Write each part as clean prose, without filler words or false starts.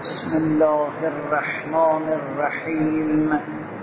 بسم الله الرحمن الرحیم.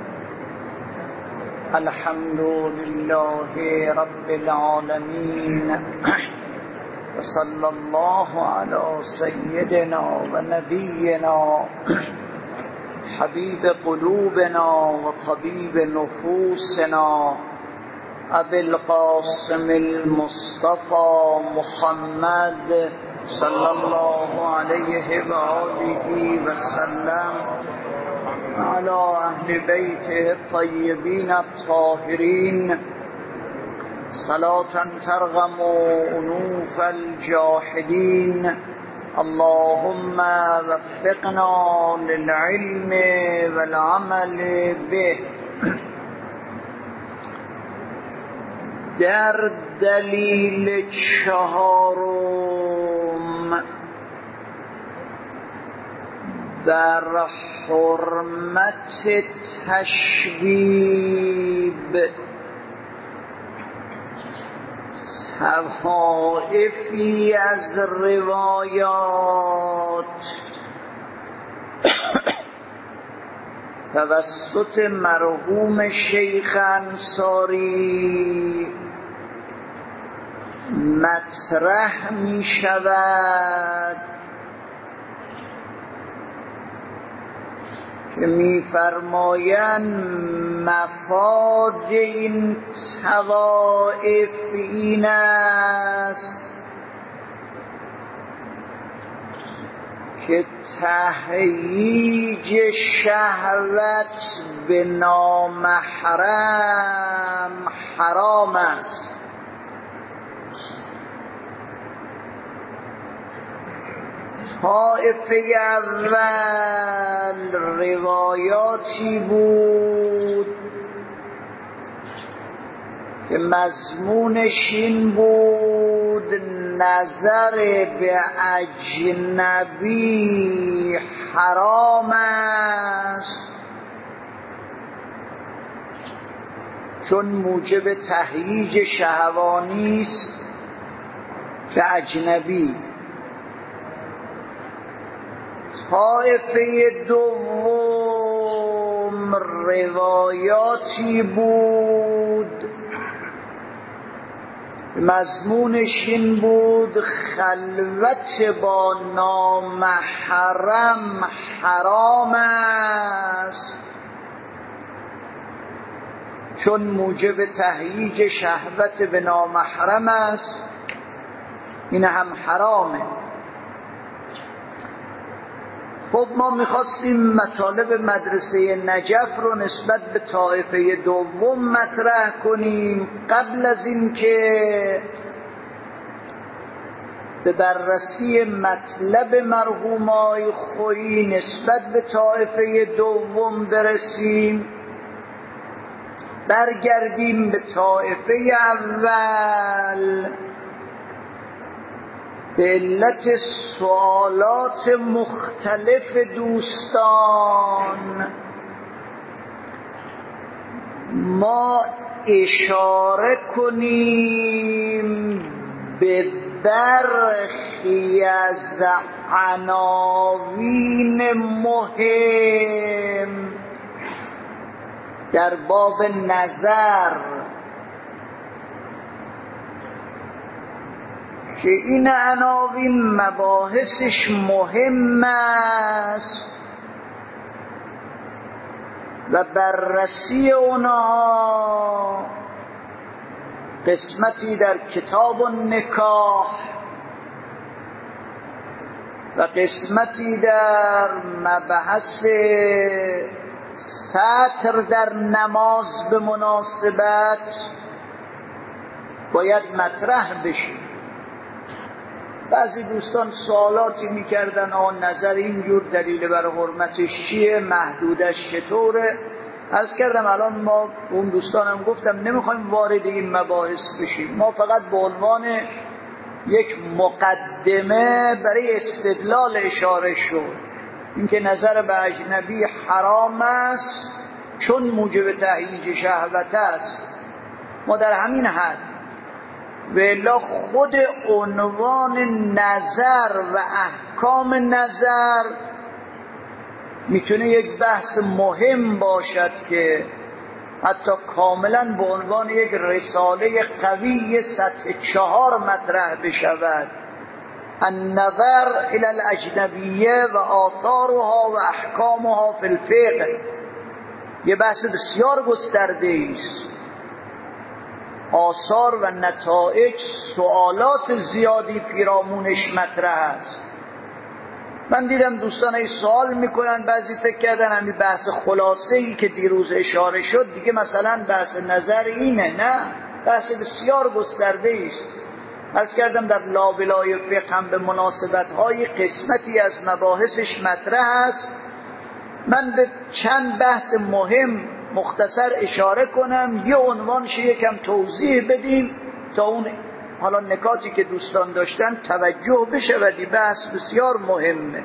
الحمد لله رب العالمین و صلی الله علی سیدنا و نبینا حبیب قلوبنا و طبیب نفوسنا ابی القاسم المصطفى محمد صلی الله علیه و آله و سلم علی اهل بیته الطیبین الطاهرین صلاة ترغم انوف الجاحدین. اللهم وفقنا للعلم والعمل به. در دلیل چهارم در حرمت تشبیب طوائفی از روایات توسط مرحوم شیخ انصاری مطرح می شود که می فرمایند مفاد این طوائف این است که تهییج شهوت به نامحرم حرام است. طائفه اول روایاتی بود که مضمونش این بود نظر به اجنبی حرام است چون موجب تهییج شهوانی است به اجنبی. طائفه دوم روایاتی بود مضمونش این بود خلوت با نامحرم حرام است چون موجب تهییج شهوت به نامحرم است. این هم حرامه. خب ما میخواستیم مطالب مدرسه نجف رو نسبت به طائفه دوم مطرح کنیم قبل از این که به بررسی مطلب مرحوم آقای خویی نسبت به طائفه دوم برسیم. برگردیم به طائفه اول به علت سوالات مختلف دوستان ما اشاره کنیم به برخی از عناوین مهم در باب نظر که این عناوین مباحثش مهم است و بررسی اونها قسمتی در کتاب النکاح و قسمتی در مبحث ستر در نماز به مناسبت باید مطرح بشه. بعضی دوستان سوالاتی میکردن نظر اینجور دلیل بر حرمتش چیه، محدودش چطوره. عرض کردم الان ما اون دوستانم گفتم نمیخوایم وارد این مباحث بشیم، ما فقط به عنوان یک مقدمه برای استدلال اشاره شد اینکه نظر به اجنبی حرام است چون موجب تهییج شهوت است. ما در همین حد و الا خود عنوان نظر و احکام نظر میتونه یک بحث مهم باشد که حتی کاملا به عنوان یک رساله قوی سطح 4 مطرح بشود. النظر الى الاجنبیه و آثارها و احکامها فی الفقه، یه بحث بسیار گسترده است. آثار و نتایج، سوالات زیادی پیرامونش مطرح است. من دیدم دوستان ای سوال میکنن، بعضی فکر کردن همین بحث خلاصه ای که دیروز اشاره شد دیگه مثلا بحث نظر اینه. نه، بحث بسیار گسترده است. عرض کردم در لابلای فقه هم به مناسبت های قسمتی از مباحثش مطرح است. من به چند بحث مهم مختصر اشاره کنم، یه عنوانش یکم توضیح بدیم تا اون حالا نکاتی که دوستان داشتن توجه بشه و دی بحث بسیار مهمه.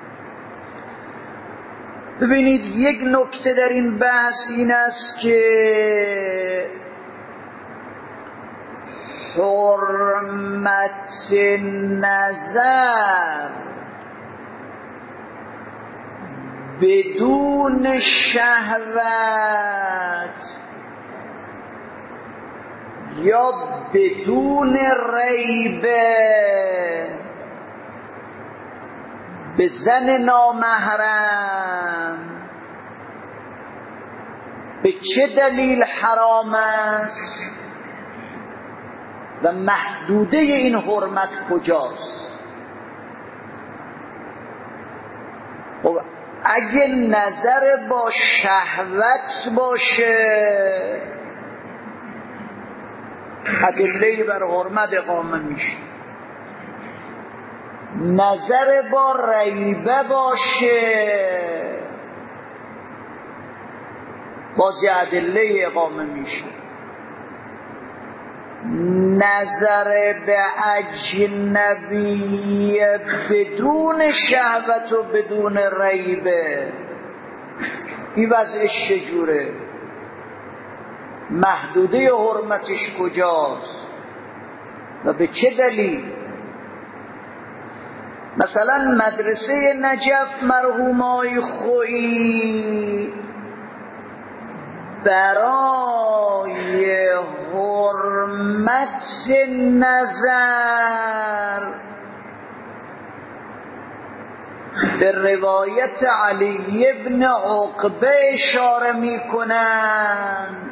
ببینید یک نکته در این بحث این است که حرمت نظر بدون شهوت یا بدون ریبه به زن نامحرم به چه دلیل حرام است و محدوده این حرمت کجاست؟ خب اگه نظر با شهوت باشه ادله بر حرمت اقامه میشه. نظر با ریبه باشه بازی ادله اقامه میشه. نظر به اجنبی بدون شهوت و بدون ریبه این وضعش چجوره؟ محدوده حرمتش کجاست و به چه دلیل؟ مثلا مدرسه نجف مرحومای خویی برای حرمت نظر به روایت علی ابن عقبه اشاره میکنند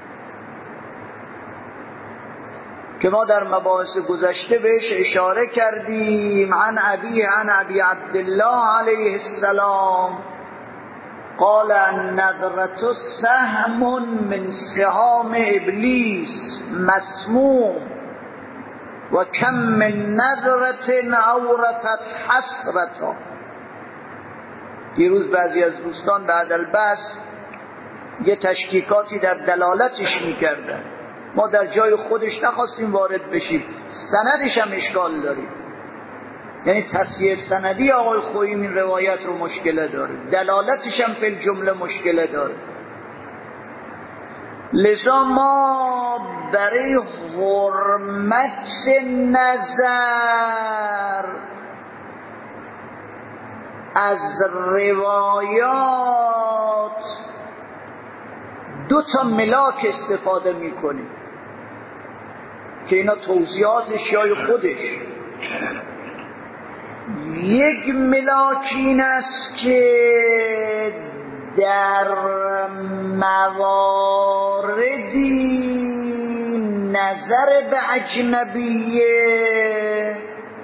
که ما در مباحث گذشته بهش اشاره کردیم. عن ابی عبدالله علیه السلام قال النظرة سهم من سهام ابلیس مسموم و کم من نظرة اورثت حسرة. دیروز بعضی از دوستان بعد البحث یه تشکیکاتی در دلالتش میکردن، ما در جای خودش نخواستیم وارد بشیم، سندش هم اشکال داریم، یعنی تصحیح سندی آقای خویی این روایت رو مشکله داره، دلالتش هم فی الجمله مشکله داره. لذا ما برای حرمت نظر از روایات 2 ملاک استفاده میکنیم که اینا توضیحاتش جای خودش. یک ملاک این است که در مواردی نظر به اجنبیه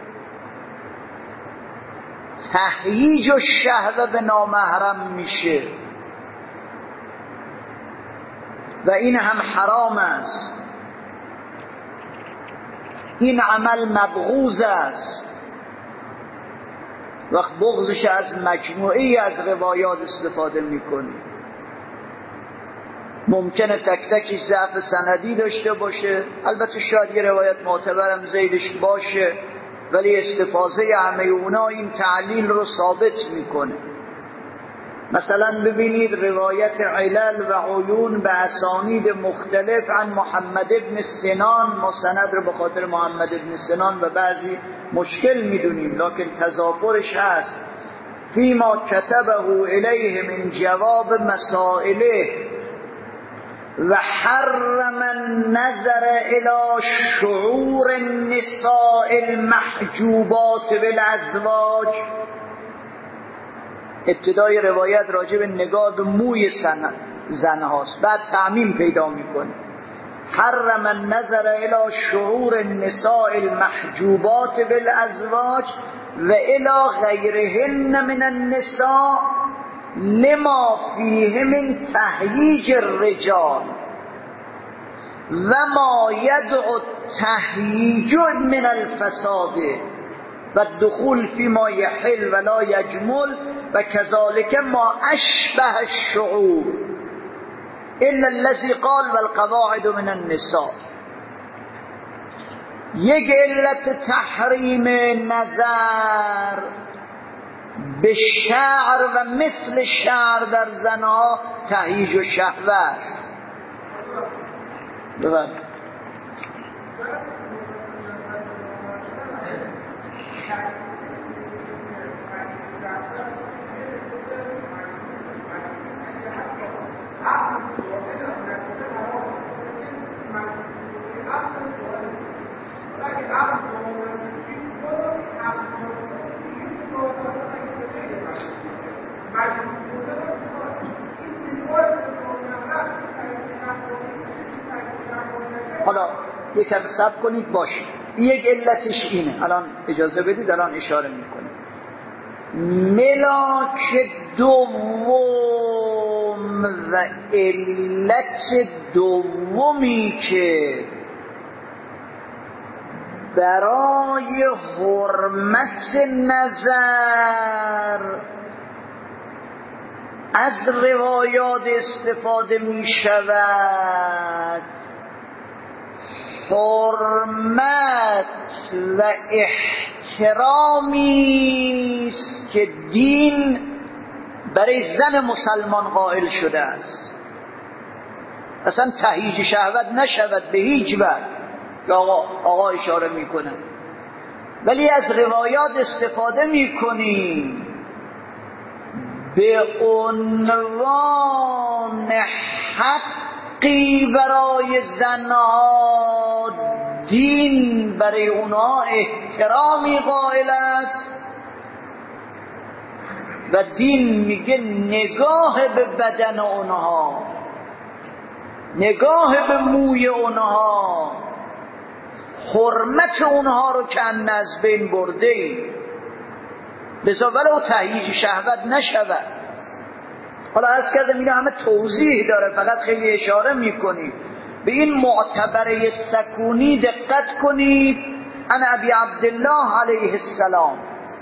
تهییج و شهوه به نامحرم میشه و این هم حرام است، این عمل مبغوض است. وقت بغضش از مجموعی از روایات استفاده میکنی، ممکنه تک تکش ضعف سندی داشته باشه، البته شاید یه روایت معتبرم زیدش باشه، ولی استفاده همه اونا این تعلیل رو ثابت میکنه. مثلا ببینید روایت علل و عیون به اسانید مختلف عن محمد ابن سنان، ما سند رو به خاطر محمد ابن سنان و بعضی مشکل میدونیم لکن تضافرش هست. فيما كتبه إليه من جواب مسائله وحرم النظر إلى شعور النساء المحجوبات بالازواج. ابتدای روایت راجع به نگاه به موی زن هاست، بعد تعمیم پیدا میکنه. حرم النظر الى شعور النساء المحجوبات بالازواج و الى غیرهن من النساء لما فیه من تهییج الرجال و ما یدعو تهییج من الفساد و الدخول فيما يحل ولا يجمل و كذلك ما اشبه الشعور الا الذي قال والقواعد من النساء. یک علت تحریم نظر به شعر و مثل شعر در زنها تهییج و شهوه است. حالا یکم صبر کنید باشه. یک علتش اینه، الان اجازه بدید الان اشاره میکنه. ملاک دوم و علت دومی که برای حرمت نظر از روایات استفاده می شود حرمت و احترامی است که دین برای زن مسلمان قائل شده است. اصلا تهییج شهوت نشود به هیچ وجه که آقا اشاره میکنه، ولی از روایات استفاده میکنیم به عنوان حقی برای زنها، دین برای اونها احترامی قائل است و دین میگه نگاه به بدن اونها، نگاه به موی اونها، حرمت اونها رو که از بین برده ای، لذا ولو تهییج شهوت نشود. حالا عرض کردم اینا همه توضیح داره، فقط خیلی اشاره میکنیم به این معتبره سکونی. دقت کنید. انا ابی عبدالله علیه السلام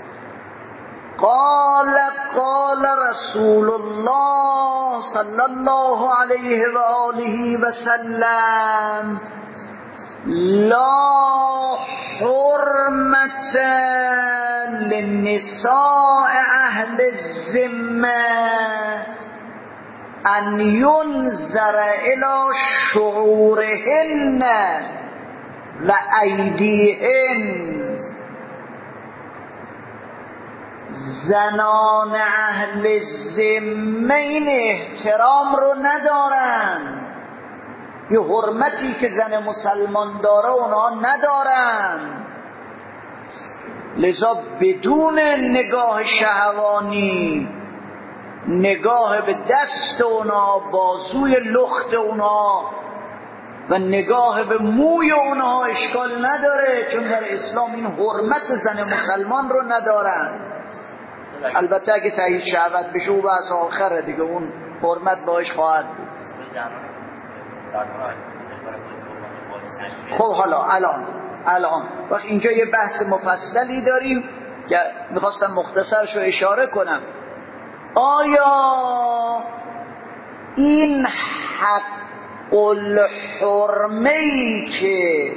قال رسول الله صلی الله علیه و آله و سلم لا حرمت للنساء اهل الذمه ان ينظر الى شعورهن و ایدیهن. زنان اهل ذمه این احترام رو ندارن، یه حرمتی که زن مسلمان داره اونها ندارن، لذا بدون نگاه شهوانی، نگاه به دست اونها، بازوی لخت اونها و نگاه به موی اونها اشکال نداره، چون در اسلام این حرمت زن مسلمان رو ندارن. البته اگه تهییج شهوت بشه و بحث آخره دیگه، اون حرمت باش خواهد بود. خب حالا الان وقت اینجا یه بحث مفصلی داریم که میخواستم مختصرشو اشاره کنم. آیا این حق الحرمه‌ای که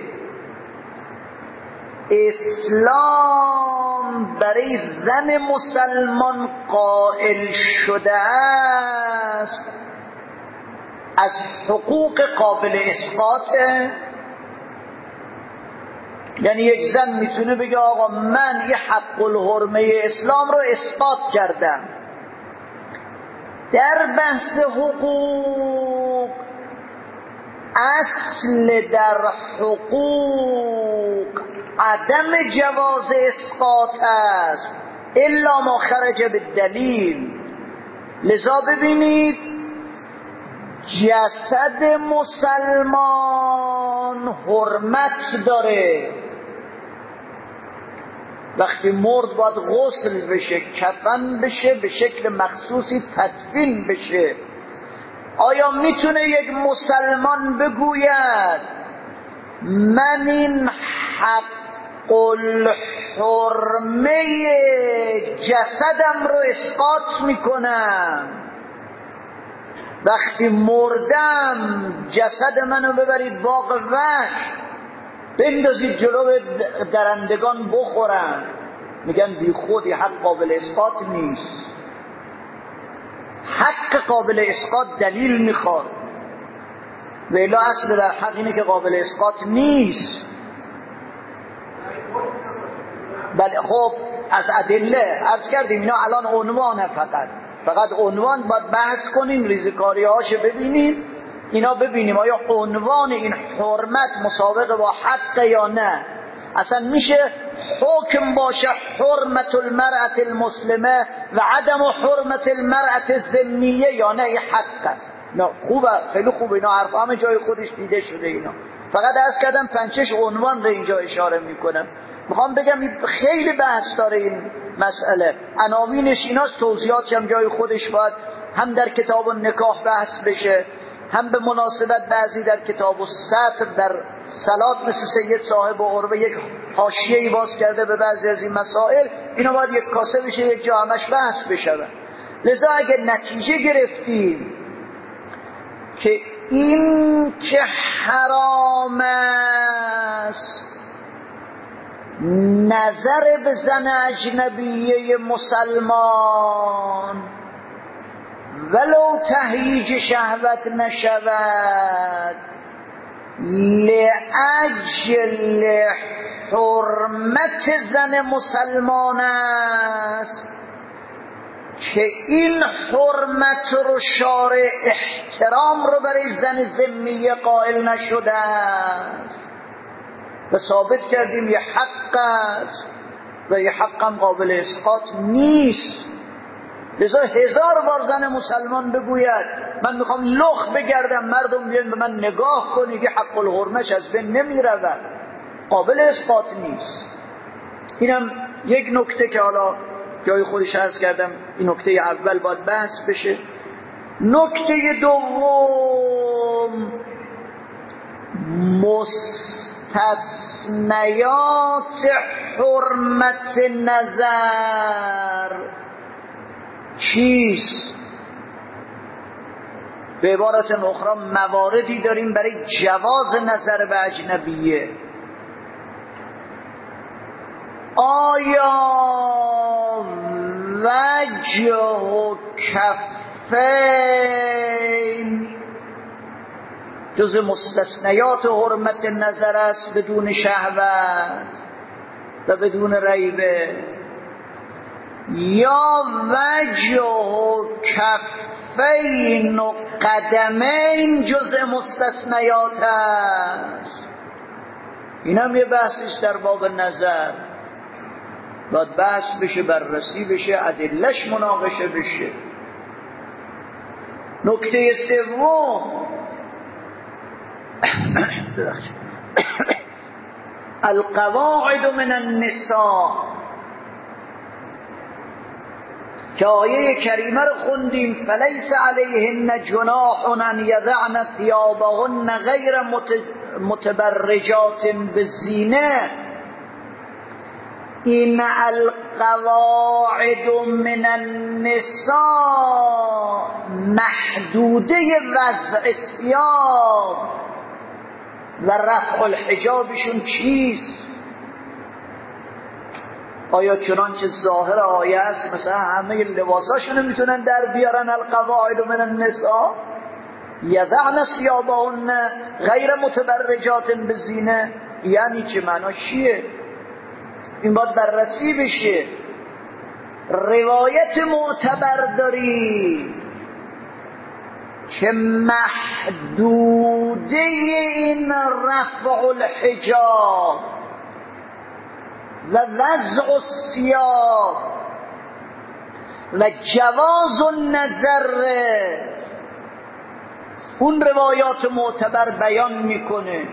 اسلام برای زن مسلمان قائل شده است از حقوق قابل اسقاطه؟ یعنی یک زن میتونه بگه آقا من یه حق الحرمه اسلام رو اثبات کردم. در بحث حقوق، اصل در حقوق عدم جواز اسقاط است الا ما خرج بالدلیل. لذا ببینید جسد مسلمان حرمت داره، وقتی مرد باید غسل بشه، کفن بشه، به شکل مخصوصی تدفین بشه. آیا میتونه یک مسلمان بگوید من این حق الحرمه جسدم رو اسقاط میکنم، وقتی مردم جسد منو ببرید باغ وحش بندازید جلو درندگان بخورن؟ میگن بی خودی، حق قابل اسقاط نیست. حق قابل اسقاط دلیل میخواد، و الا اصل در حق اینه که قابل اسقاط نیست. بله خب از ادله عرض کردیم اینا الان عنوانه، فقط عنوان باید بحث کنیم، ریزکاری هاشو ببینیم، اینا ببینیم آیا عنوان این حرمت مسابقه با حق یا نه. اصلا میشه حکم باشه حرمت المرأة المسلمه و عدم حرمت المرأة الذمیه، یا نه این حق است. نه خوبه، خیلی خوبه، اینا حرف همه جای خودش دیده شده. اینا فقط عرض کردم 5-6 عنوان رو اینجا اشاره میکنم. میخوام بگم خیلی بحث داره این مسئله، عناوینش ایناست، توضیحاتش هم جای خودش باید هم در کتاب النکاح بحث بشه، هم به مناسبت بعضی در کتاب السطر در صلات مثل سید صاحب و عروه یک حاشیه‌ای باز کرده به بعضی از این مسائل. اینا باید یک کاسه بشه، یک جا همش بحث بشه. لذا اگه نتیجه گرفتیم که این که حرام است نظر به زن اجنبیه مسلمان ولو تهییج شهوت نشود، لأجل حرمت زن مسلمان است که این حرمت رو شارع احترام رو برای زن ذمیه قائل نشده است و ثابت کردیم یه حق است و یه حقم قابل اسقاط نیست. لذا 1000 بار زن مسلمان بگوید من میخوام لخ بگردم، مردم بیان به من نگاه کنید، یه حق الحرمش از بین نمیرود، قابل اسقاط نیست. اینم یک نکته که حالا جای خودش عرض کردم، این نکته اول باید بحث بشه. نکته دوم مستثنیات حرمت نظر چیست؟ به عبارت اخرى مواردی داریم برای جواز نظر به اجنبیه. آیا وجه و کفین جز مستثنیات حرمت نظر است بدون شهوت و بدون ریبه، یا وجه و کفین و قدمین جز مستثنیات است؟ این هم یه بحثیست در باب نظر، باید بحث بشه، بررسی بشه، ادلش مناقشه بشه. نکته سوم القواعد من النساء که آیه کریمه رو خوندیم فلیس علیهن جناح ان یضعن ثیابهن غیر متبرجات بالزینه. این القواعد من النساء محدوده وضع ثیاب و رفع الحجابشون چیست؟ آیا چنانچه ظاهر آیه است مثلا همه لباساشون میتونن در بیارن؟ القواعد من النساء یضعن ثیابهن غیر متبرجات بزینه، یعنی چه؟ معناش چیه؟ این باید بررسی بشه. روایت معتبر داری که محدوده این رفع الحجاب و وضع الثياب و جواز النظر، اون روایات معتبر بیان میکنه.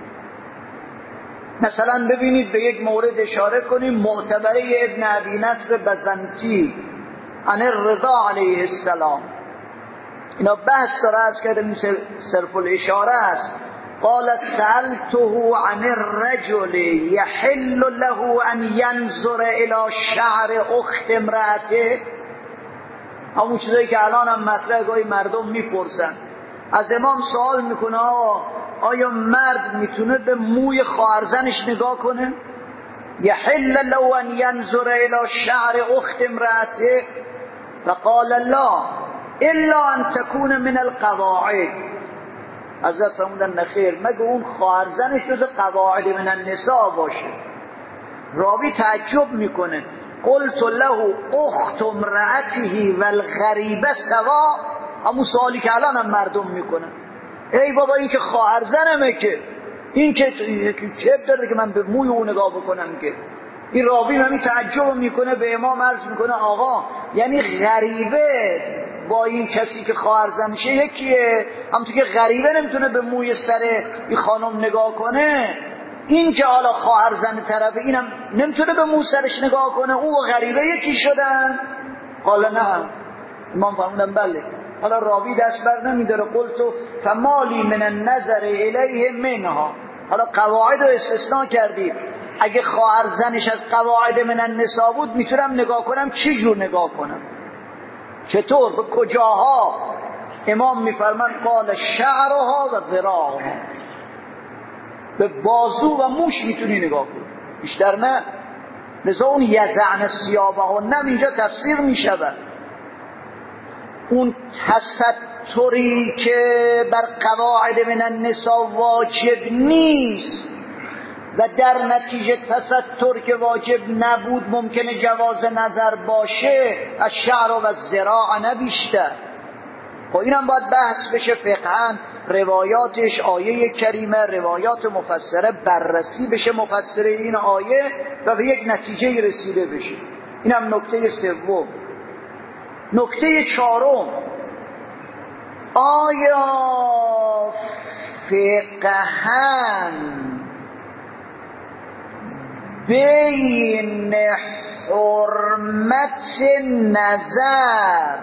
مثلا ببینید، به یک مورد اشاره کنیم، معتبره ابن ابی نصر بزنطی عن الرضا علیه السلام، اینا بحث داره، از کرده میشه صرف الاشاره است. قال سألته عن الرجل يحل له ان ينظر الى شعر اخت امرأته، همون چیزایی که الان هم مطرح گاهی مردم میپرسن. از امام سوال میکنه آیا مرد میتونه به موی خواهرزنش نگاه کنه؟ یحل له ان ینظر الى شعر اخت امرأته، فقال لا الا ان تكون من القواعد. حضرت فرمودن نخیر، مگه اون خواهرزنش جز قواعد من النساء باشه. راوی تعجب میکنه. قلت له اخت امرأته والغریبه سوا، همون سوالی که الان هم مردم میکنن. ای بابا، این که خواهرزنمه، که این که چه داره که من به موی اون نگاه بکنم؟ که این راوی همین تعجب میکنه، به امام عرض میکنه آقا یعنی غریبه با این کسی که خواهرزنشه یکیه؟ همونطور که غریبه نمیتونه به موی سر این خانم نگاه کنه، این که حالا خواهرزن طرفه اینم نمیتونه به مو سرش نگاه کنه، او و غریبه یکی شدن؟ قال نه. امام فرمودن بله. حالا راوی دست بر نمیداره. قلتو فمالی من النظر الیه منها، حالا قواعد رو استثناء کردید. اگه خواهرزنش از قواعد من النساء بود میتونم نگاه کنم، چی جور نگاه کنم؟ چطور؟ به کجاها؟ امام میفرمان قال شعرها و ذراعها، به بازو و موش میتونی نگاه کنی، بیشتر نه. لذا اون یزعن ثیابهن اینجا تفسیر میشود اون تستری که بر قواعد من النساء واجب نیست و در نتیجه تستر که واجب نبود ممکنه جواز نظر باشه، از شعر و ذراع نه بیشتر. خب اینم باید بحث بشه فقهاً، روایاتش، آیه کریمه، روایات مفسره، بررسی بشه مفسره این آیه و به یک نتیجه رسیده بشه. اینم نکته سوم. نکته چهارم، آیا فقهاً بین حرمت نظر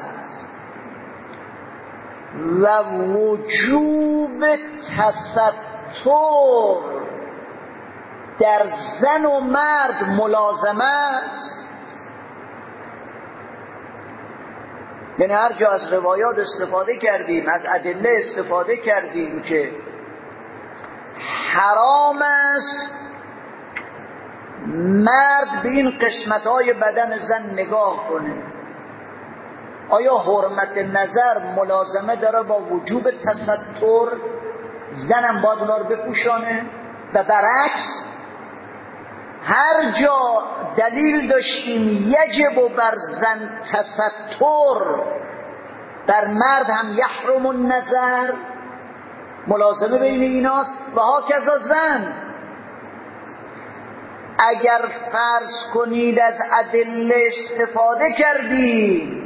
و وجوب تستر در زن و مرد ملازمه است؟ یعنی هر جا از روایات استفاده کردیم، از ادله استفاده کردیم که حرام است مرد به این قسمت‌های بدن زن نگاه کنه، آیا حرمت نظر ملازمه داره با وجوب تستر؟ زنم باید اونا رو بپوشانه؟ و برعکس هر جا دلیل داشتیم یجب بر زن تستر، بر مرد هم یحرم النظر، ملازمه بین ایناست. و هاکذا زن، اگر فرض کنید از ادله استفاده کردید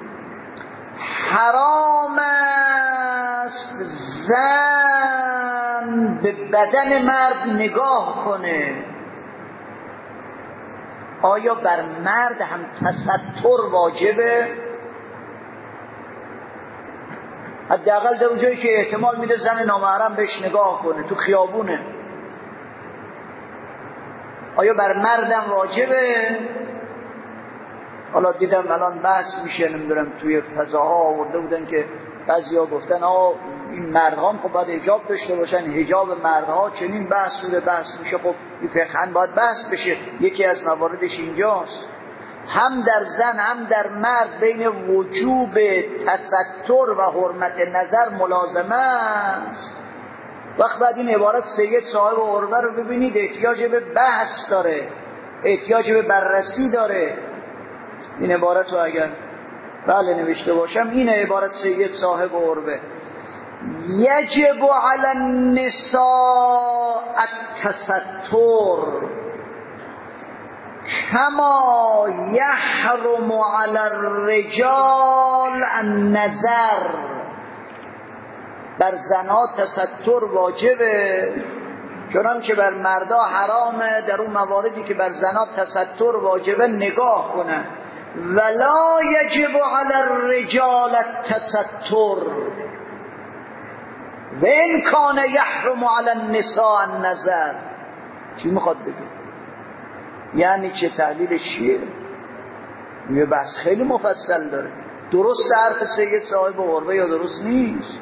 حرام است زن به بدن مرد نگاه کنه، آیا بر مرد هم تستر واجبه؟ حداقل در اونجایی که احتمال میده زن نامحرم بهش نگاه کنه، تو خیابونه، آیا بر مردم واجبه؟ حالا دیدم الان بحث میشه، نمیدونم توی فضاها آورده بودن که بعضیا گفتن این مردها خب باید حجاب داشته باشن، حجاب مردها چنین بحث میشه. خب این فقهاً باید بحث بشه. یکی از مواردش اینجاست، هم در زن هم در مرد بین وجوب تستر و حرمت نظر ملازمه است. وقت بعد این عبارت سید صاحب عروه رو ببینید احتیاج به بحث داره، احتیاج به بررسی داره. این عبارت رو اگر بله نوشته باشم، این عبارت سید صاحب عروه: یجب علی النساء التستر کما یحرم علی الرجال النظر. بر زنها تستر واجبه چنانکه بر مردا حرامه در اون مواردی که بر زنها تستر واجبه نگاه کنن. ولا یجب علی الرجال التستر و ان کان یحرم علی النساء النظر. چی میخواد بگه؟ یعنی چه؟ تحلیلش چیه؟ یه بحث خیلی مفصل داره. درست حرف سید صاحب عروه یا درست نیست؟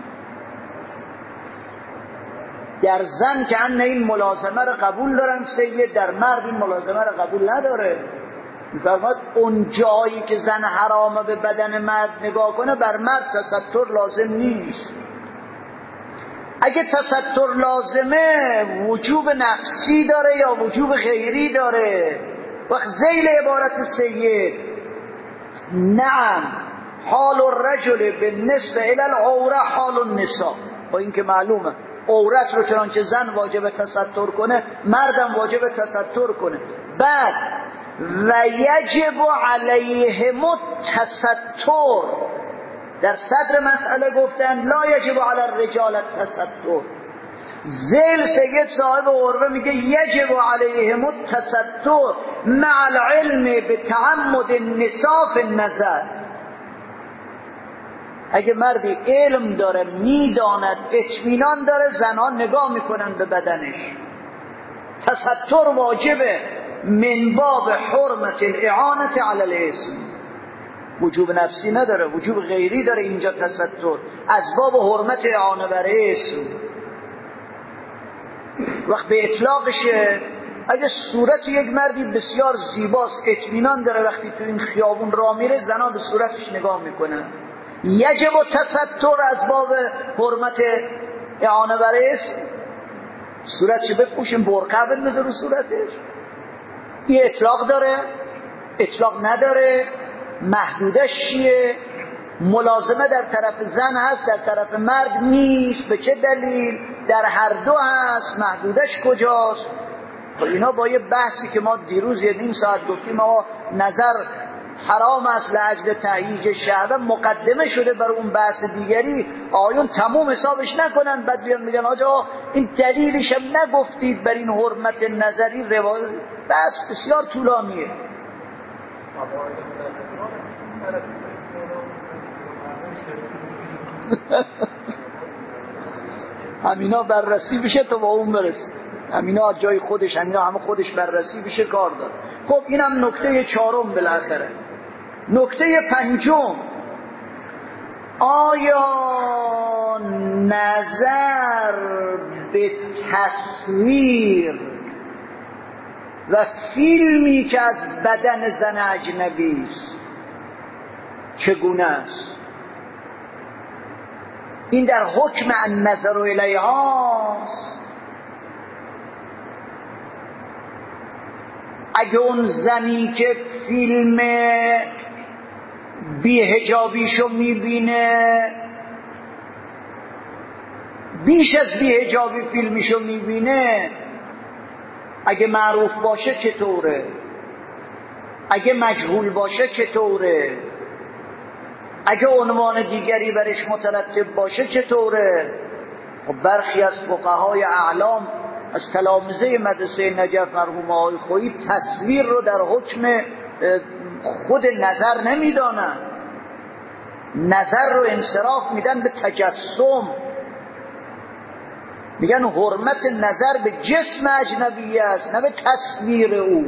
در زن که ان این ملازمه رو قبول دارن سید، در مرد این ملازمه رو قبول نداره. میفرماد اون جایی که زن حرامه به بدن مرد نگاه کنه بر مرد تستر لازم نیست. اگه تستر لازمه وجوب نفسی داره یا وجوب غیری داره؟ وقت ذیل عبارت سید نعم حال الرجل بالنسبه الی العوره حال النساء، با اینکه معلومه عورت رو چنانچه زن واجب تستر کنه مردم واجب تستر کنه. بعد و یجب علیهم التستر، در صدر مسئله گفتن لا یجب علی الرجال التستر. ذیل سید صاحب عروه میگه یجب علیهم التستر مع العلم بتعمد النساء فی النظر. اگه مردی علم داره میداند اطمینان داره زنها نگاه میکنن به بدنش، تستر واجبه من باب حرمت الاعانت علی الاسم. وجوب نفسی نداره، وجوب غیری داره. اینجا تستر از باب حرمت اعانه بر اسم. وقت به اطلاقشه اگه صورت یک مردی بسیار زیباست اطمینان داره وقتی تو این خیابون راه میره زنها به صورتش نگاه میکنن، یجب تستر از باب حرمت اعانه بر اسم. صورتش بپوشیم برقع بندازه رو صورتش. این اطلاق داره؟ اطلاق نداره؟ محدودش چیه؟ ملازمه در طرف زن هست در طرف مرد نیست. به چه دلیل؟ در هر دو هست. محدودش کجاست؟ خب اینا با یه بحثی که ما دیروز یه نیم ساعت گفتیم آقا نظر حرام است لاجل تهییج شهوه، مقدمه شده بر اون بحث دیگری. آیون تموم حسابش نکنن بعد بیان میگن آجا این دلیلش هم نگفتید بر این حرمت نظری. روایت بحث بسیار طولانیه. همینا بررسی بشه تو با اون برسی. همینا جای خودش، همینا همه خودش بررسی بشه کار داره. خب اینم نکته چهارم. بالاخره نکته پنجم: آیا نظر به تصویر و فیلمی که از بدن زن اجنبی است چگونه است؟ این در حکم النظر الیهاست. اگه اون زنی که فیلم بی‌حجابیشو میبینه بیش از بی‌حجابی فیلمشو میبینه، اگه معروف باشه چطوره؟ اگه مجهول باشه چطوره؟ اگه عنوان دیگری برش مترتب باشه چطوره؟ و برخی از فقهای اعلام از تلامذه مدرسه نجف مرحوم آقای خویی تصویر رو در حکم خود نظر نمیدانن، نظر رو انصراف میدن به تجسم. میگن حرمت نظر به جسم اجنبی است نه به تصویر او.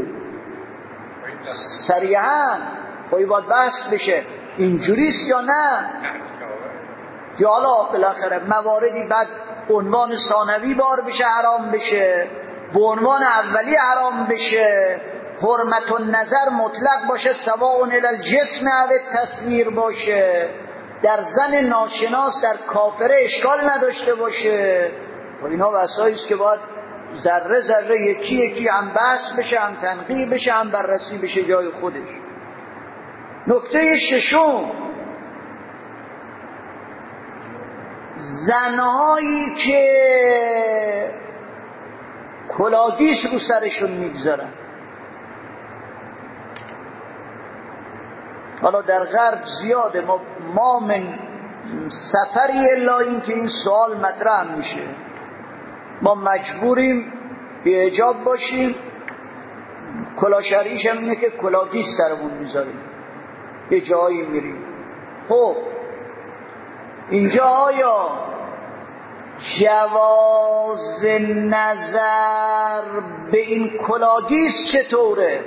صریحاً خواهی باید بحث بشه اینجوریست یا نه، یا حالا بالاخره مواردی بعد عنوان ثانوی بار بشه حرام بشه، به عنوان اولی حرام بشه. حرمت النظر مطلق باشه سواء الی الجسم او تصویر باشه، در زن ناشناس در کافره اشکال نداشته باشه. و اینا بحثایی است که باید ذره ذره یکی یکی هم بحث بشه، هم تنقیح بشه، هم بررسی بشه جای خودش. نکته ششم، زنهایی که کلاگیس رو سرشون میگذارن. حالا در غرب زیاده، ما من سفری الا این که این سوال مطرح میشه، ما مجبوریم به حجاب باشیم. کلا شرعیش هم اینه که کلاگیس سرمون میذاریم، یه جایی میریم. خب اینجا آیا جواز نظر به این کلاگیس چطوره؟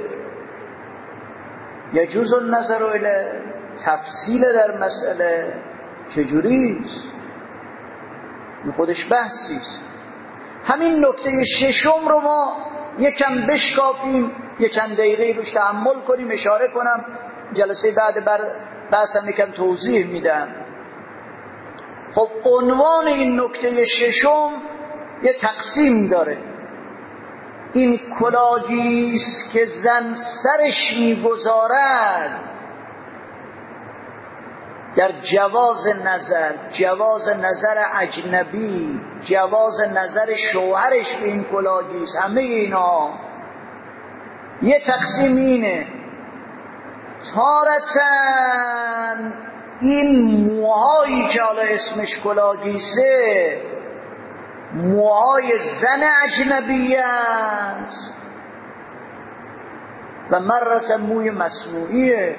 یجوز النظر الیه، تفصیل در مسئله چجوریست؟ این خودش بحثیست. همین نکته ششم رو ما یکم بشکافیم، یک چند دقیقه روش تأمل کنیم، اشاره کنم، جلسه بعد بحثم یکم توضیح میدم. خب عنوان این نکته ششم یه تقسیم داره. این کلاگیست که زن سرش میگذارد در جواز نظر اجنبی، جواز نظر شوهرش به این کلاگیست، همه اینا یه تقسیم اینه. تارتن این موهایی که حالا اسمش کلاگیسه موهای زن اجنبی است و مرتن موی مصنوعیه.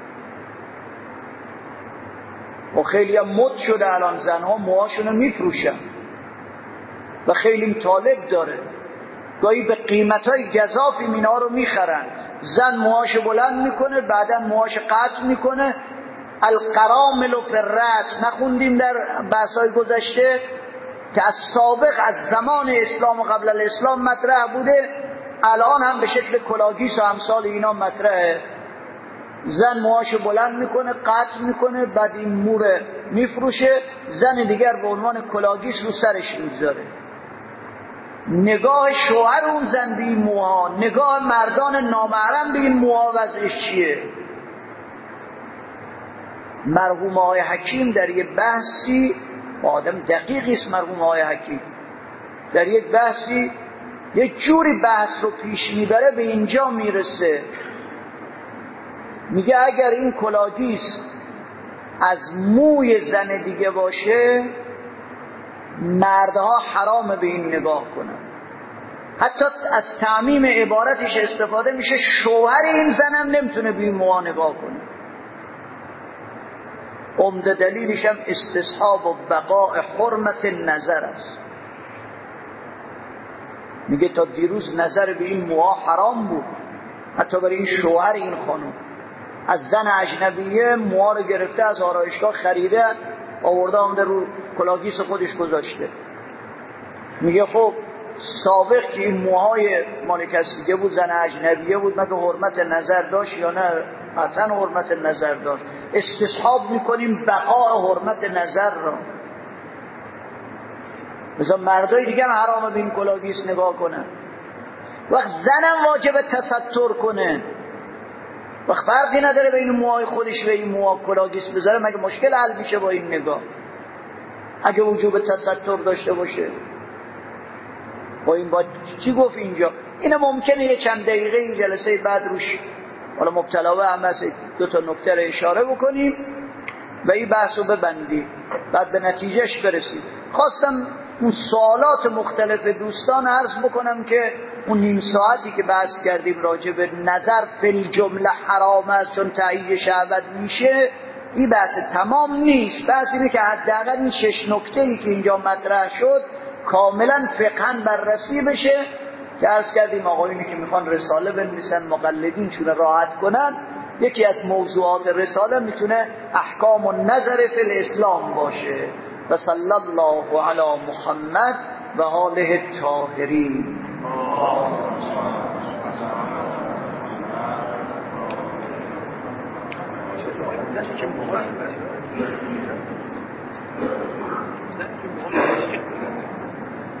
و خیلی هم مد شده الان زنها موهاشونو میفروشن و خیلی طالب داره، گاهی به قیمتای گزافی اینا رو میخرن. زن موهاشو بلند میکنه، بعدا موهاشو قطع میکنه. القرامل فی الرأس، نخوندیم در بحثای گذشته که از سابق، از زمان اسلام و قبل الاسلام مطرح بوده، الان هم به شکل کلاگیس و امثال اینا مطرحه. زن موهاشو بلند میکنه، قطع میکنه، بعد این مور میفروشه، زن دیگر به عنوان کلاگیس رو سرش میگذاره. نگاه شوهر اون زن به این موها، نگاه مردان نامحرم به این موها وضعش چیه؟ مرحوم آقای حکیم در یه بحثی، آدم دقیقی است مرحوم آقای حکیم، در یک بحثی یک جوری بحث رو پیش میبره به اینجا میرسه، میگه اگر این کلاگیس از موی زن دیگه باشه مردها حرام به این نگاه کنن. حتی از تعمیم عبارتش استفاده میشه، شوهر این زنم نمیتونه به این موها نگاه کنه. عمده دلیلش هم استصحاب و بقاء حرمت نظر است. میگه تا دیروز نظر به این موها حرام بود، حتی برای این شوهر این خانم. از زن اجنبیه موها رو گرفته، از آرایشگاه خریده، آورده آمده رو کلاگیس خودش گذاشته. میگه خب سابق که این موهای مال کسی دیگه بود، زن اجنبیه بود، مگه حرمت نظر داشت یا نه؟ قطعا حرمت نظر داشت. استصحاب میکنیم بقاء حرمت نظر را. مثلا مردای دیگه هم حرامه به این کلاگیس نگاه کنن. وقت زنم واجب تستر کنه، وقت فرقی نداره بین موهای خودش و این موها کلاگیس بذاره، مگه مشکل حل میشه با این نگاه؟ اگه وجوب تستر داشته باشه با این باید چی گفت اینجا؟ اینه ممکنه یه چند دقیقه این جلسه بعد روش حالا مبتلا به هم هست دو تا نکته رو اشاره بکنیم و این بحث رو ببندیم، بعد به نتیجهش برسیم. خواستم اون سوالات مختلف دوستان عرض بکنم که اون نیم ساعتی که بحث کردیم راجع به نظر فی الجمله حرام است چون تأیید شهوت میشه، این بحث تمام نیست. بحث اینه که حداقل این 6 نکته‌ای که اینجا مطرح شد کاملا فقهاً بررسی بشه، که عرض کردیم آقایونی که میخوان رساله بنویسن مقلدین چونه راحت کنن، یکی از موضوعات رساله میتونه احکام النظر فی الاسلام باشه. و صلی الله علی محمد و آله الطاهرین.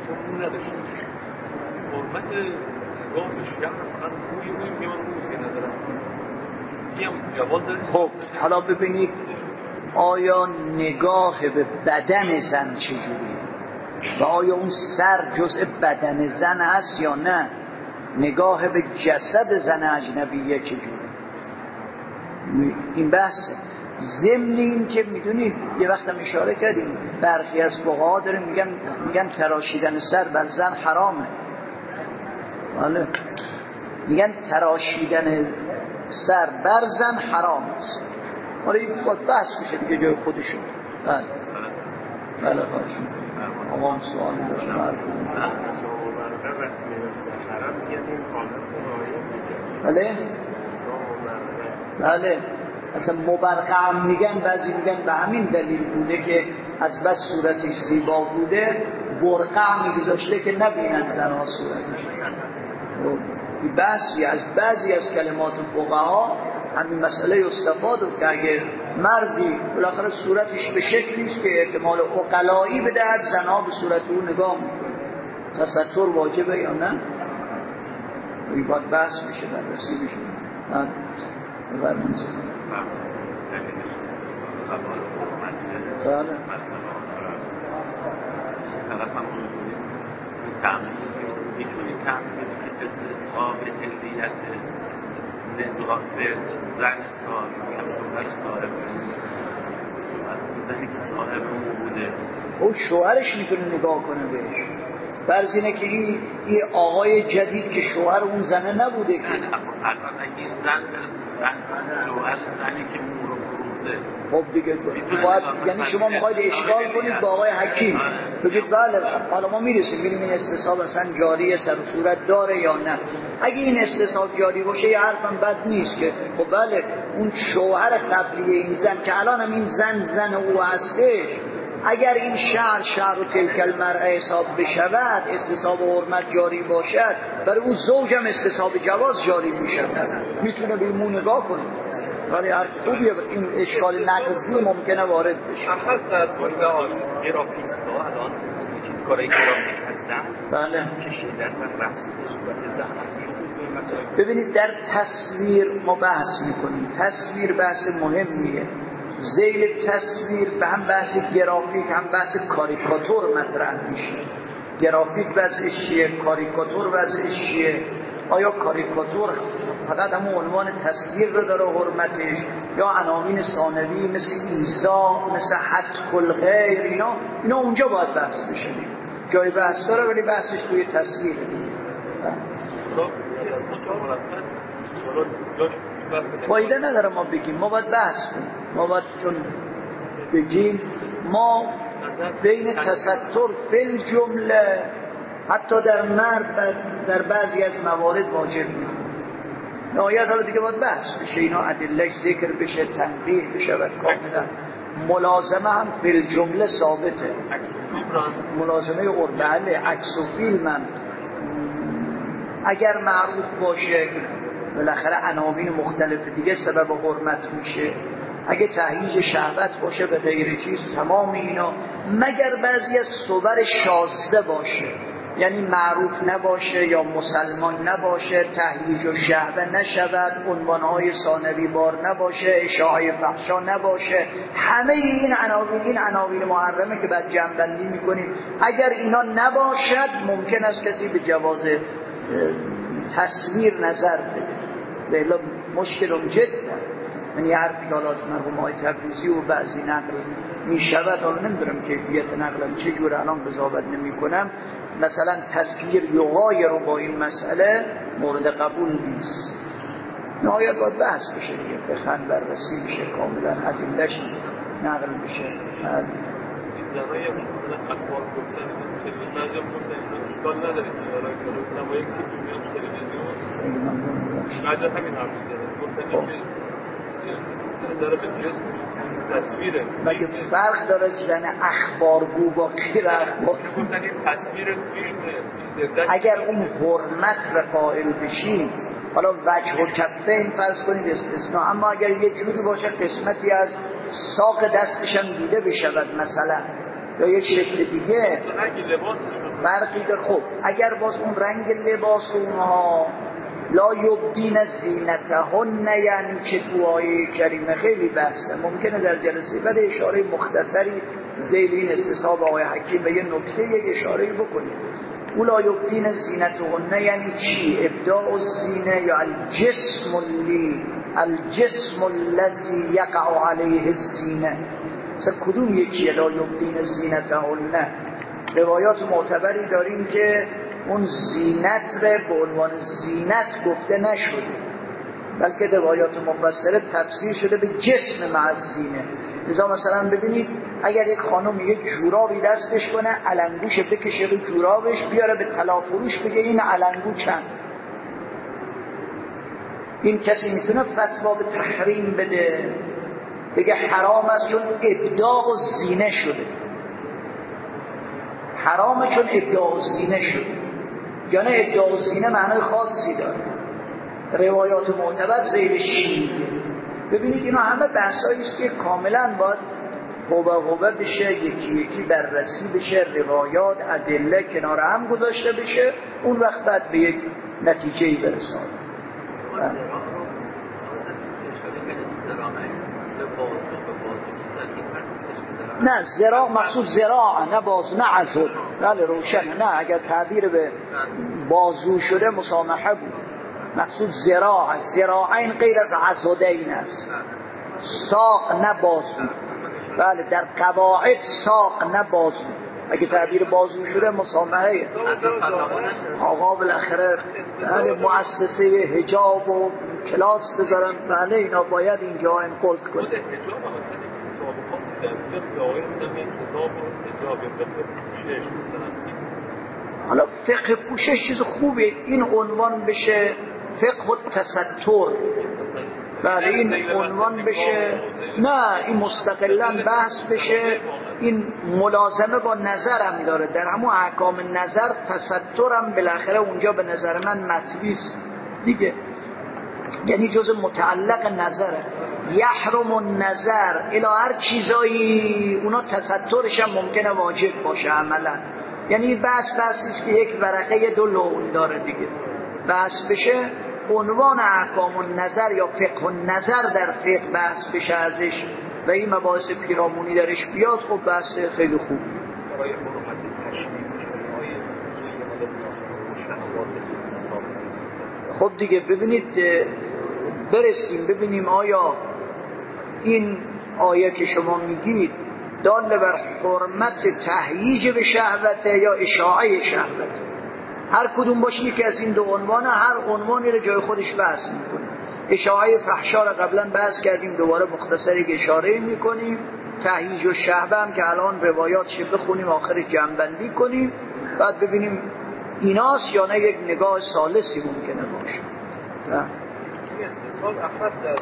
چون نداشته باشه حرمت راستش کردن فقط روی میان روی که ندارم یه جواز داره. خب حالا ببینید آیا نگاه به بدن زن چجوریه و آیا اون سر جزء بدن زن هست یا نه، نگاه به جسد زن اجنبیه چجوریه، این بحثه. ضمن این که میدونید یه وقتم اشاره کردیم برخی از فقها داره میگن تراشیدن سر بر زن حرامه. بله میگن تراشیدن سر بر زن حرام است. حالا این باید بحث میشه دیگه جای خودشون. بله بله خواهشون آقام سوالی داشت بله بله اصلا مبرقه هم میگن، بعضی میگن به همین دلیل بوده که از بس صورتش زیبا بوده برقه هم میگذاشته که نبینن زنها صورتش. این بحثی از بعضی از کلمات فقها همین مسئله استفاده که اگه مردی بالاخره صورتش به شکلیست که احتمال عقلایی بدهد زنها به صورت او نگاه میکنه، تستر واجبه یا نه، این باید بحث میشه بررسی میشه. بفرمایید. بله میتونی تعمیم استصحاب هلیت نگاه به زن صاحب زنی که صاحب اون بوده او شوهرش میتونه نگاه کنه بهش، فرض اینه که این آقای جدید که شوهر اون زنه نبوده که الان اگه زن شوهر زنی که مورو فروخته خب دیگه باید، یعنی شما میخواید اشکال کنید با آقای حکیم بگید بله حالا ما میرسیم ببینیم این استصحاب اصلا جاری سر و صورت داره یا نه. اگه این استصحاب جاری باشه یه حرفم بد نیست که خب بله اون شوهر قبلی این زن که الان هم این زن او هستش، اگر این شهر و تلک المرأة حساب بشود استصحاب و حرمت جاری باشد، برای اون زوجم استصحاب جواز جاری میشود، میتونه به ایمون نگاه کنه. ولی هر خوبیه این اشکال نقضی ممکنه وارد بشه. هم هست از مورد گرافیستا الان کارهای گرافیک هستن بله کشیدن و رسم صورت زن. ببینید در تصویر ما بحث میکنیم، تصویر بحث مهمیه، ذیل تصویر به هم بحث گرافیک هم بحث کاریکاتور مطرح میشه. گرافیک وضعش چیه، کاریکاتور وضعش چیه، آیا کاریکاتور فقط همون عنوان تصویر رو داره حرمتش یا عناوین ثانوی مثل ایذا مثل حتک الغیر اینا اونجا باید بحث بشه، جای بحث داره ولی بحثش توی تصویر فایده نداره ما بگیم، ما باید بحث کنیم، ما باید چون بگیم ما بین تستر فل جمله حتی در مرد در بعضی از موارد واجب میکنه. نهایت حالا دیگه باید بحث بشه، اینا ادلهش ذکر بشه، تنبیه بشه و کاملا ملازمه هم فل جمله ثابته، ملازمه قربله عکس و فیلم هم اگر معروف باشه بالاخره عناوین مختلف دیگه سبب حرمت میشه، اگه تهییج شهوت باشه به غیر چیز تمام اینا، مگر بعضی از صور شاذه باشه یعنی معروف نباشه یا مسلمان نباشه، تهییج و شهوه نشود، عنوانهای ثانوی بار نباشه، اشاعه فحشا نباشه، همه این عناوین محرمه که بعد جمع‌بندی میکنیم، اگر اینا نباشد ممکن است کسی به جواز تصویر نظر بده. بلا مشکل جدا، من یه حرفی که حالا از مرحوم آقای تبریزی و بعضی نقل می شود، حالا نمیدونم کیفیت نقلم چجور الان قضاوت نمی کنم، مثلا تصویر یغای رو با این مسئله مورد قبول نیست. نهایت باید بحث بشه دیگه، بخند بررسی بشه، کاملا ادله‌اش نقل بشه. زنای اخبار گفتن تلویزیون گفتن اشکال نداره که سمایی که میاد تلویزیون بعد همین حرف زدن گفتن داره به جسم تصویره، مگه فرق داره زدن اخبارگو با غیر اخبار؟ گفتن این تصویر فیلم اگر اون حرمت را قائل بشید، حالا وجه و کفه این فرض کنید استثناء، اما اگر یه جوری باشه قسمتی از ساق دستشم دیده بشود مثلا یا یک شکل دیگه، اگه لباس فرقی داره. خب اگر باز اون رنگ لباس اونها لا یبدین زینتهن یعنی چه تو آیه کریمه خیلی بحثه، ممکنه در جلسه بعد اشاره مختصری ذیل این استصحاب آیه حکیم به یه نکته یک اشاره بکنیم. لا یبدین زینتهن یعنی چی؟ ابداء الزینه یا الجسم الذی یقع علیه الزینه، مثلا کدوم یکیه لا یبدین زینتهن؟ روایات معتبری داریم که اون زینت به عنوان زینت گفته نشده، بلکه روایات مفصله تفسیر شده به جسم مع الزینه. لذا مثلا ببینید اگر یک خانم یک جورابی دستش کنه علنگوش بکشه رو جورابش بیاره به طلا-فروش بگه این علنگو چند، این کسی میتونه فتوا به تحریم بده بگه حرام است چون ابداع الزینه شده، حرامه چون ابداع الزینه شده، یعنی ابداع الزینه معنای خاصی داره. روایات معتبر ذیل شیعه. ببینید اینا همه بحثایی است که کاملا باید حوبه بشه، یکی یکی بررسی بشه، روایات ادله کنار هم گذاشته بشه، اون وقت بعد به یک نتیجه‌ای برساند. نه زراع مقصود زراع، نه بازو، نه عضد. بله روشنه. نه اگر تعبیر به بازو شده مسامحه بود، مقصود زراع است. زراعین غیر از عضدین است، ساق نه بازو. بله در قواعد ساق نه بازو، اگه تعبیر بازو شده مسامحه. آقا بالاخره مؤسسه حجاب و کلاس بذارن، بله اینا باید اینجا انقلت کنه. حالا فقه پوشش چیز خوبه، این عنوان بشه فقه التستر. بله این عنوان بشه، نه این مستقلاً بحث بشه. این ملازمه با نظرم داره، در همون احکام نظر تسترم بالاخره اونجا به نظر من مطویست دیگه، یعنی جز متعلق نظره. یحرم النظر الی هر چیزایی اونا تسترش هم ممکنه واجب باشه عملا، یعنی بحثیست که یک ورقه دو لون داره دیگه. بحث بشه عنوان احکام النظر یا فقه النظر در فقه بحث بشه ازش و این مباحث پیرامونی درش بیاد، خب بحث خیلی خوب. خب دیگه ببینید برسیم ببینیم آیا این آیه که شما میگید دال بر حرمت تهییج به شهوته یا اشاعه شهوته. هر کدوم باشه یکی از این دو عنوان، هر عنوانی رو جای خودش بحث میکنه. اشاعه فحشا رو قبلا بحث کردیم، دوباره مختصری اشاره میکنیم. تهییج و شهوه هم که الان روایاتش بخونیم آخر جمع‌بندی کنیم، بعد ببینیم ایناست یا نه یک نگاه ثالثی ممکنه باشه. استثال اخص در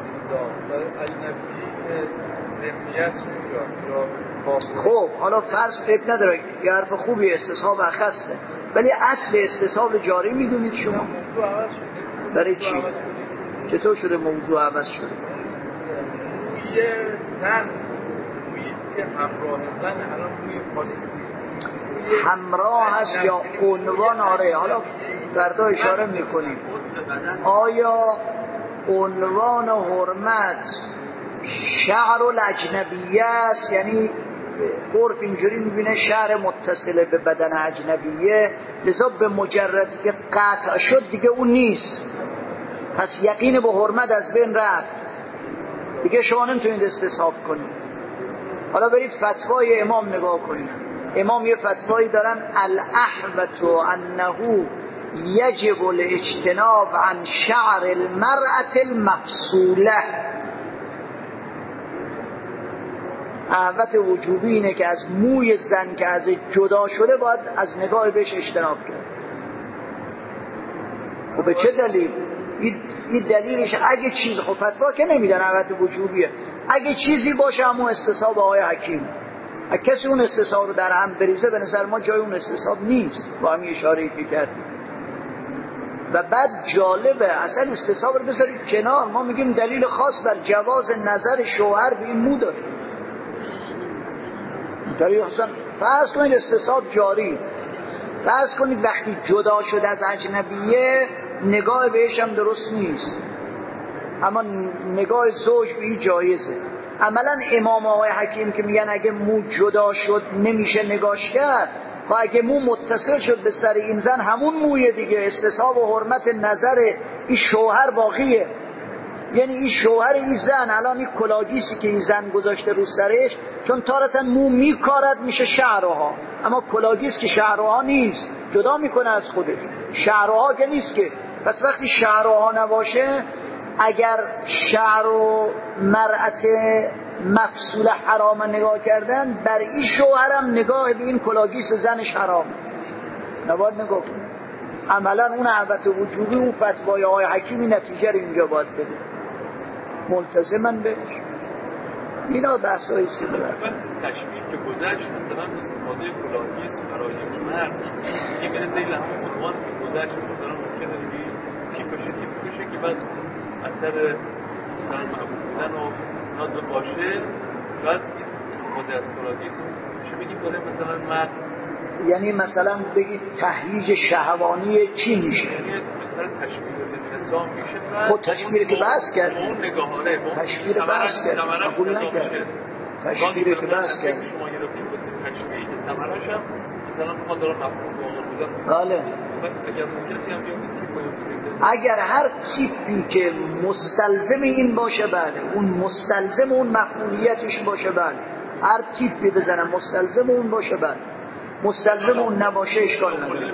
خب حالا فرض فکر نداره، یه حرف خوبی استصحاب اخصه، ولی اصل استصحاب جاری میدونید شما؟ برای چی؟ چطور شده موضوع عوض شده؟ یه زن رویست که همراه زن الان روی پالیستی همراه هست یا عنوان؟ آره حالا فردا اشاره میکنیم. آیا عنوان حرمت شعر الاجنبیه است؟ یعنی عرف اینجوری میبینه شعر متصل به بدن اجنبیه، لذا به مجردی که قطع شد دیگه اون نیست، پس یقین به حرمت از بین رفت دیگه، شما نمیتونید استصحاب کنید. حالا برید فتوای امام نگاه کنید. امام یه فتوایی دارن الاحوط انه یجب الاجتناب عن شعر المرأة المفصوله. احوط وجوبی اینه که از موی زن که از جدا شده باید از نگاه بهش اجتناب کرد. خب به چه دلیل؟ این دلیلش اگه چیز، خب فتوا که نمیدن احوط وجوبیه، اگه چیزی باشه همون استصحاب آقای حکیم. اگه کسی اون استصحاب رو در هم بریزه به نظر ما جای اون استصحاب نیست، با همین اشاره‌ای که کردیم. و بعد جالبه اصلا استصحاب رو بذارید کنار، ما میگیم دلیل خاص بر جواز نظر شوهر به این مو داره. دلیل اصلا فرض کنید استصحاب جاری، فرض کنید وقتی جدا شد از اجنبیه نگاه بهش هم درست نیست، اما نگاه زوج به جایزه. عملا امام آقای حکیم که میگن اگه مو جدا شد نمیشه نگاش کرد، و اگه مو متصل شد به سر این زن همون موی دیگه، استصحاب و حرمت نظر این شوهر باقیه. یعنی این شوهر این زن الان این کلاگیسی که این زن گذاشته رو سرش، چون تارتا مو میکارد میشه شعرها، اما کلاگیس که شعرها نیست، جدا میکنه از خودش، شعرها که نیست که. پس وقتی شعرها نباشه، اگر شعر و مرأت مفصول حرام نگاه کردن، بر این شوهرم نگاه به این کلاگیس زنش حرام، نباید نگاه کنه. عملا اون عوض وجودی اون فتوای آقای حکیمی نتیجه رو اینجا باید بده، ملتزمن بهش. اینا بحثایی است که داره. تشبیه که گذشت مثلا استفاده کلاگیس برای یک مرد که میره زیر همون عنوان که گذشت، مثلا ممکنه دیگه تیپشه که بعد اثر مثلا محبوب بودن و نادر باشه، بعد استفاده از کلاگیس میشه بگیم داره مثلا مرد، یعنی مثلا بگید تهییج شهوانی چی میشه؟ یعنی مثلا تشبیه به نسا میشه. خود تشبیه که بحث کرد، اون نگاهاره تشبیه بحث کرد، قبول نکرد. تشبیه که بحث کرد شما گرفتیم بود تشبیه که ثمرش هم مثلا بخواد داره مفهوم واقع بودن. بله. اگر کسی هم جایی اگر هر تیپی که مستلزم این باشه، بله اون مستلزم اون مفعولیتش باشه، بله هر تیپی بزنم مستلزم اون باشه، بله مستلزم اون نباشه اشکال نداره.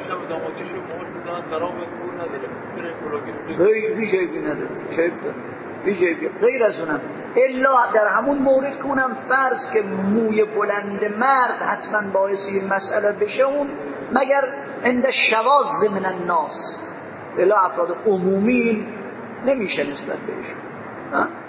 هیچ عیبی نداره، چه عیب داره؟ هیچ عیبی غیر از اونم الا در همون مورد که اونم فرض که موی بلند مرد حتما باعث این مسئله بشه، اون مگر عند شواذ من الناس، الا افراد عمومی نمیشه نسبت بهشون.